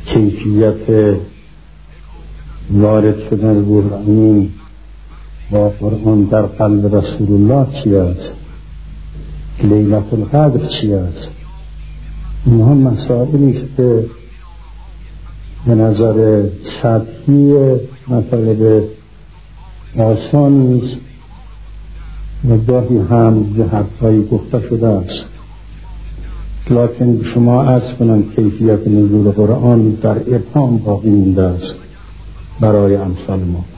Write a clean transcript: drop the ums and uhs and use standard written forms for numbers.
کیفیت وارد شدن روح الامین با قرآن در قلب رسول الله چی است؟ لیلة القدر چی است؟ اینها مسائلی است که به نظر سطحی مطالب آسان نیست و گاهی هم جهت‌هایی گفته شده است، لکن شما عرض کنم کیفیت نزول قرآن در ابهام باقی مونده است برای امثال ما.